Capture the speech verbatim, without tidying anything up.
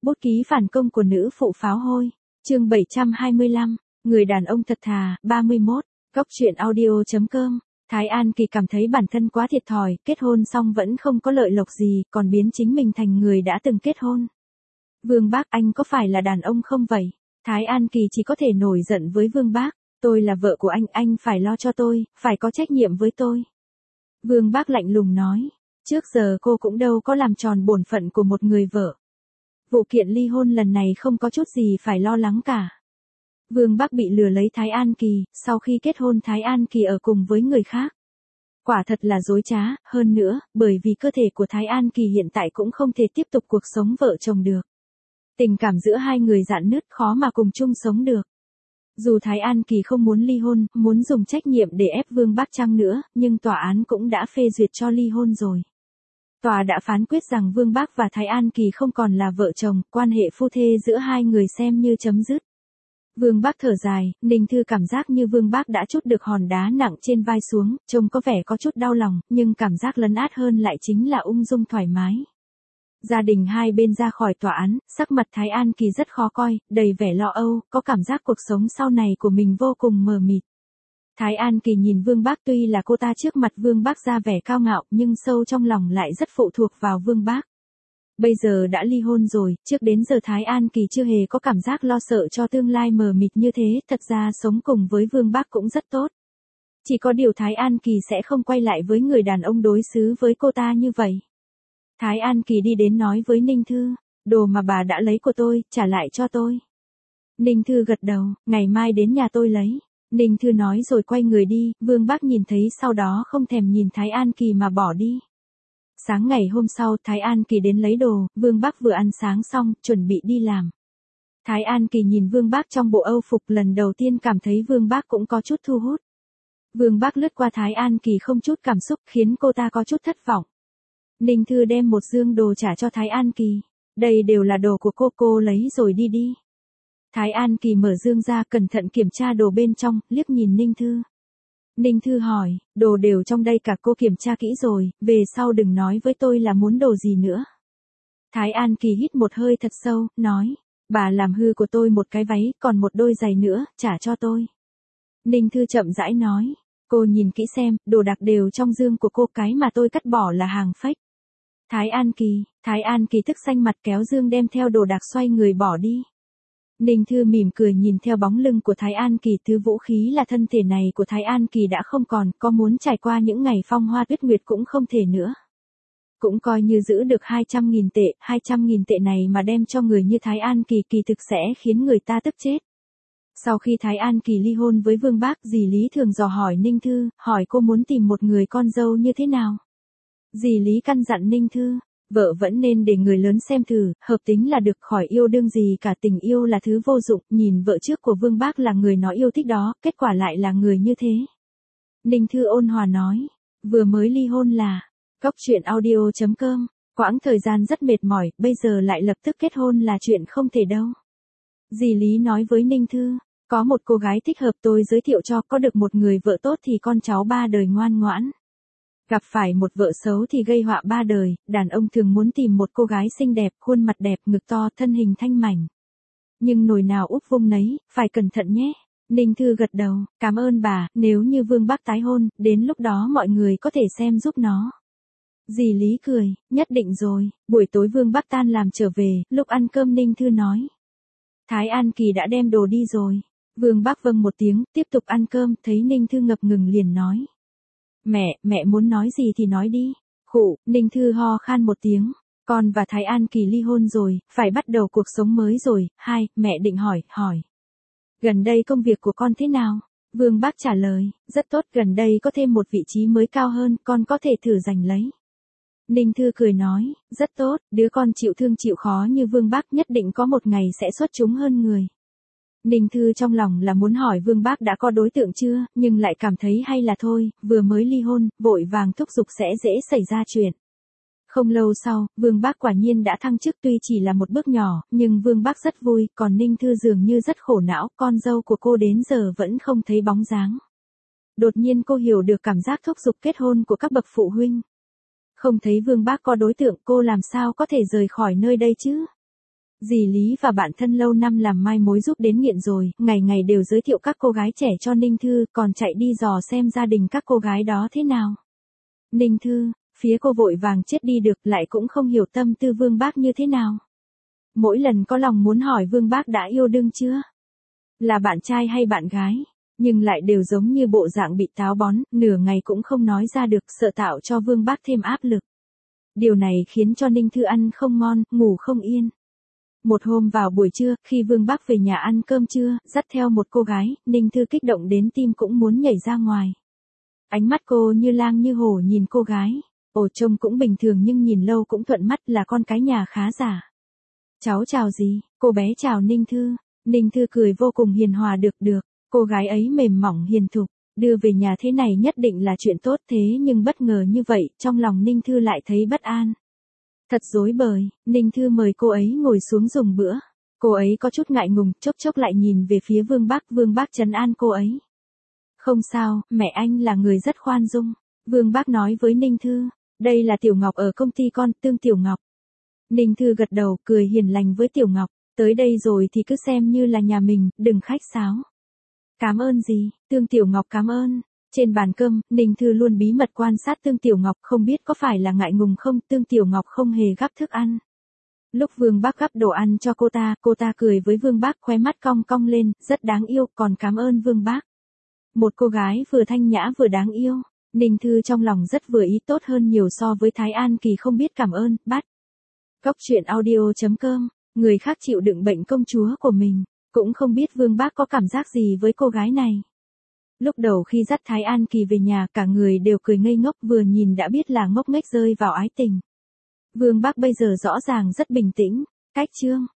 Bút ký phản công của nữ phụ pháo hôi. Chương bảy trăm hai mươi lăm, người đàn ông thật thà, ba mươi mốt, Góc truyện audio chấm com. Thái An Kỳ cảm thấy bản thân quá thiệt thòi, kết hôn xong vẫn không có lợi lộc gì, còn biến chính mình thành người đã từng kết hôn. Vương Bác, anh có phải là đàn ông không vậy? Thái An Kỳ chỉ có thể nổi giận với Vương Bác. Tôi là vợ của anh, anh phải lo cho tôi, phải có trách nhiệm với tôi. Vương Bác lạnh lùng nói. Trước giờ cô cũng đâu có làm tròn bổn phận của một người vợ. Vụ kiện ly hôn lần này không có chút gì phải lo lắng cả. Vương Bác bị lừa lấy Thái An Kỳ, sau khi kết hôn Thái An Kỳ ở cùng với người khác. Quả thật là dối trá, hơn nữa, bởi vì cơ thể của Thái An Kỳ hiện tại cũng không thể tiếp tục cuộc sống vợ chồng được. Tình cảm giữa hai người rạn nứt, khó mà cùng chung sống được. Dù Thái An Kỳ không muốn ly hôn, muốn dùng trách nhiệm để ép Vương Bác chăng nữa, nhưng tòa án cũng đã phê duyệt cho ly hôn rồi. Tòa đã phán quyết rằng Vương Bác và Thái An Kỳ không còn là vợ chồng, quan hệ phu thê giữa hai người xem như chấm dứt. Vương Bác thở dài, Ninh Thư cảm giác như Vương Bác đã trút được hòn đá nặng trên vai xuống, trông có vẻ có chút đau lòng, nhưng cảm giác lấn át hơn lại chính là ung dung thoải mái. Gia đình hai bên ra khỏi tòa án, sắc mặt Thái An Kỳ rất khó coi, đầy vẻ lo âu, có cảm giác cuộc sống sau này của mình vô cùng mờ mịt. Thái An Kỳ nhìn Vương Bác, tuy là cô ta trước mặt Vương Bác ra vẻ cao ngạo, nhưng sâu trong lòng lại rất phụ thuộc vào Vương Bác. Bây giờ đã ly hôn rồi, trước đến giờ Thái An Kỳ chưa hề có cảm giác lo sợ cho tương lai mờ mịt như thế, thật ra sống cùng với Vương Bác cũng rất tốt. Chỉ có điều Thái An Kỳ sẽ không quay lại với người đàn ông đối xứ với cô ta như vậy. Thái An Kỳ đi đến nói với Ninh Thư, đồ mà bà đã lấy của tôi, trả lại cho tôi. Ninh Thư gật đầu, ngày mai đến nhà tôi lấy. Ninh Thư nói rồi quay người đi, Vương Bác nhìn thấy sau đó không thèm nhìn Thái An Kỳ mà bỏ đi. Sáng ngày hôm sau, Thái An Kỳ đến lấy đồ, Vương Bác vừa ăn sáng xong, chuẩn bị đi làm. Thái An Kỳ nhìn Vương Bác trong bộ âu phục, lần đầu tiên cảm thấy Vương Bác cũng có chút thu hút. Vương Bác lướt qua Thái An Kỳ không chút cảm xúc, khiến cô ta có chút thất vọng. Ninh Thư đem một dương đồ trả cho Thái An Kỳ. Đây đều là đồ của cô, cô lấy rồi đi đi. Thái An Kỳ mở dương ra, cẩn thận kiểm tra đồ bên trong, liếc nhìn Ninh Thư. Ninh Thư hỏi, đồ đều trong đây cả, cô kiểm tra kỹ rồi, về sau đừng nói với tôi là muốn đồ gì nữa. Thái An Kỳ hít một hơi thật sâu, nói, bà làm hư của tôi một cái váy, còn một đôi giày nữa, trả cho tôi. Ninh Thư chậm rãi nói, cô nhìn kỹ xem, đồ đạc đều trong dương của cô, cái mà tôi cắt bỏ là hàng fake. Thái An Kỳ, Thái An Kỳ tức xanh mặt kéo dương đem theo đồ đạc xoay người bỏ đi. Ninh Thư mỉm cười nhìn theo bóng lưng của Thái An Kỳ, thứ vũ khí là thân thể này của Thái An Kỳ đã không còn, có muốn trải qua những ngày phong hoa tuyết nguyệt cũng không thể nữa. Cũng coi như giữ được hai trăm nghìn tệ, hai trăm nghìn tệ này mà đem cho người như Thái An Kỳ kỳ thực sẽ khiến người ta tức chết. Sau khi Thái An Kỳ ly hôn với Vương Bác, dì Lý thường dò hỏi Ninh Thư, hỏi cô muốn tìm một người con dâu như thế nào. Dì Lý căn dặn Ninh Thư, vợ vẫn nên để người lớn xem thử, hợp tính là được, khỏi yêu đương gì cả, tình yêu là thứ vô dụng, nhìn vợ trước của Vương Bác là người nó yêu thích đó, kết quả lại là người như thế. Ninh Thư ôn hòa nói, vừa mới ly hôn là, Góc truyện audio chấm com, quãng thời gian rất mệt mỏi, bây giờ lại lập tức kết hôn là chuyện không thể đâu. Dì Lý nói với Ninh Thư, có một cô gái thích hợp tôi giới thiệu cho, có được một người vợ tốt thì con cháu ba đời ngoan ngoãn. Gặp phải một vợ xấu thì gây họa ba đời, đàn ông thường muốn tìm một cô gái xinh đẹp, khuôn mặt đẹp, ngực to, thân hình thanh mảnh. Nhưng nồi nào úp vung nấy, phải cẩn thận nhé. Ninh Thư gật đầu, cảm ơn bà, nếu như Vương Bác tái hôn, đến lúc đó mọi người có thể xem giúp nó. Dì Lý cười, nhất định rồi, buổi tối Vương Bác tan làm trở về, lúc ăn cơm Ninh Thư nói. Thái An Kỳ đã đem đồ đi rồi. Vương Bác vâng một tiếng, tiếp tục ăn cơm, thấy Ninh Thư ngập ngừng liền nói. Mẹ, mẹ muốn nói gì thì nói đi. Khụ, Ninh Thư ho khan một tiếng. Con và Thái An Kỳ ly hôn rồi, phải bắt đầu cuộc sống mới rồi. Hai, mẹ định hỏi, hỏi. Gần đây công việc của con thế nào? Vương Bác trả lời, rất tốt, gần đây có thêm một vị trí mới cao hơn, con có thể thử giành lấy. Ninh Thư cười nói, rất tốt, đứa con chịu thương chịu khó như Vương Bác nhất định có một ngày sẽ xuất chúng hơn người. Ninh Thư trong lòng là muốn hỏi Vương Bác đã có đối tượng chưa, nhưng lại cảm thấy hay là thôi, vừa mới ly hôn, vội vàng thúc giục sẽ dễ xảy ra chuyện. Không lâu sau, Vương Bác quả nhiên đã thăng chức, tuy chỉ là một bước nhỏ, nhưng Vương Bác rất vui, còn Ninh Thư dường như rất khổ não, con dâu của cô đến giờ vẫn không thấy bóng dáng. Đột nhiên cô hiểu được cảm giác thúc giục kết hôn của các bậc phụ huynh. Không thấy Vương Bác có đối tượng, cô làm sao có thể rời khỏi nơi đây chứ? Dì Lý và bạn thân lâu năm làm mai mối giúp đến nghiện rồi, ngày ngày đều giới thiệu các cô gái trẻ cho Ninh Thư, còn chạy đi dò xem gia đình các cô gái đó thế nào. Ninh Thư, phía cô vội vàng chết đi được, lại cũng không hiểu tâm tư Vương Bác như thế nào. Mỗi lần có lòng muốn hỏi Vương Bác đã yêu đương chưa? Là bạn trai hay bạn gái? Nhưng lại đều giống như bộ dạng bị táo bón, nửa ngày cũng không nói ra được, sợ tạo cho Vương Bác thêm áp lực. Điều này khiến cho Ninh Thư ăn không ngon, ngủ không yên. Một hôm vào buổi trưa, khi Vương Bác về nhà ăn cơm trưa, dắt theo một cô gái, Ninh Thư kích động đến tim cũng muốn nhảy ra ngoài. Ánh mắt cô như lang như hổ nhìn cô gái. Ồ, trông cũng bình thường nhưng nhìn lâu cũng thuận mắt, là con cái nhà khá giả. Cháu chào gì? Cô bé chào Ninh Thư. Ninh Thư cười vô cùng hiền hòa. Được được, cô gái ấy mềm mỏng hiền thục, đưa về nhà thế này nhất định là chuyện tốt, thế nhưng bất ngờ như vậy, trong lòng Ninh Thư lại thấy bất an. Thật rối bời, Ninh Thư mời cô ấy ngồi xuống dùng bữa. Cô ấy có chút ngại ngùng, chốc chốc lại nhìn về phía Vương Bác, Vương Bác trấn an cô ấy. Không sao, mẹ anh là người rất khoan dung. Vương Bác nói với Ninh Thư, đây là Tiểu Ngọc ở công ty con, Tương Tiểu Ngọc. Ninh Thư gật đầu, cười hiền lành với Tiểu Ngọc, tới đây rồi thì cứ xem như là nhà mình, đừng khách sáo. Cảm ơn gì? Tương Tiểu Ngọc cảm ơn. Trên bàn cơm, Ninh Thư luôn bí mật quan sát Tương Tiểu Ngọc, không biết có phải là ngại ngùng không, Tương Tiểu Ngọc không hề gắp thức ăn. Lúc Vương Bác gắp đồ ăn cho cô ta, cô ta cười với Vương Bác, khóe mắt cong cong lên, rất đáng yêu, còn cảm ơn Vương Bác. Một cô gái vừa thanh nhã vừa đáng yêu. Ninh Thư trong lòng rất vừa ý, tốt hơn nhiều so với Thái An Kỳ không biết cảm ơn. Bắt. Góc truyện audio chấm com, người khác chịu đựng bệnh công chúa của mình, cũng không biết Vương Bác có cảm giác gì với cô gái này. Lúc đầu khi dắt Thái An Kỳ về nhà, cả người đều cười ngây ngốc, vừa nhìn đã biết là ngốc nghếch rơi vào ái tình. Vương Bác bây giờ rõ ràng rất bình tĩnh. Cách chương